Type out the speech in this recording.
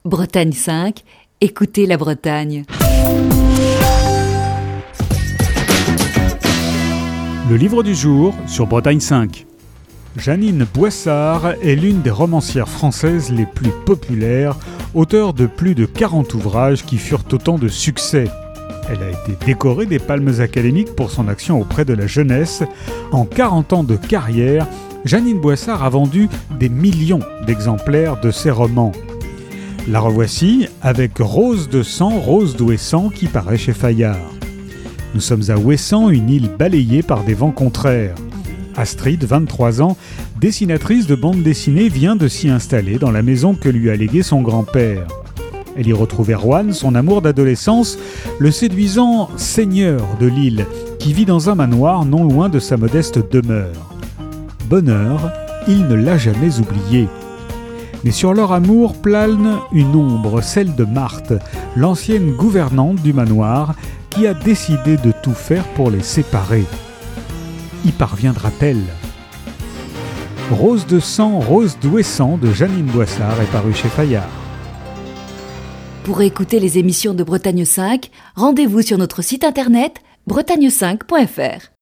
Bretagne 5, écoutez la Bretagne. Le livre du jour sur Bretagne 5. Jeannine Boissard est l'une des romancières françaises les plus populaires, auteure de plus de 40 ouvrages qui furent autant de succès. Elle a été décorée des Palmes académiques pour son action auprès de la jeunesse. En 40 ans de carrière, Jeannine Boissard a vendu des millions d'exemplaires de ses romans. La revoici avec Rose de sang, Rose d'Ouessant qui paraît chez Fayard. Nous sommes à Ouessant, une île balayée par des vents contraires. Astrid, 23 ans, dessinatrice de bande dessinée, vient de s'y installer dans la maison que lui a léguée son grand-père. Elle y retrouve Erwan, son amour d'adolescence, le séduisant seigneur de l'île, qui vit dans un manoir non loin de sa modeste demeure. Bonheur, il ne l'a jamais oublié. Mais sur leur amour plane une ombre, celle de Marthe, l'ancienne gouvernante du manoir, qui a décidé de tout faire pour les séparer. Y parviendra-t-elle ? Rose de sang, Rose d'Ouessant de Jeannine Boissard est paru chez Fayard. Pour écouter les émissions de Bretagne 5, rendez-vous sur notre site internet bretagne5.fr.